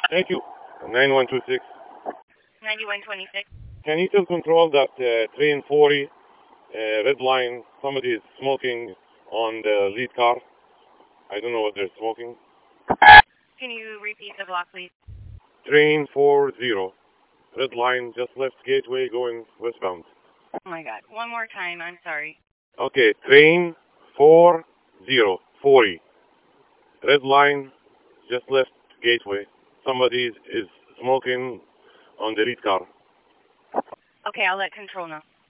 Thank you. 9126. 9126. Can you tell control that train 40, red line, somebody is smoking on the lead car? I don't know what they're smoking. Can you repeat the block, please? Train 40, red line, just left Gateway going westbound. Oh my God. One more time. I'm sorry. Okay, train 40, red line, just left Gateway. Somebody is smoking on the lead car. Okay, I'll let control know.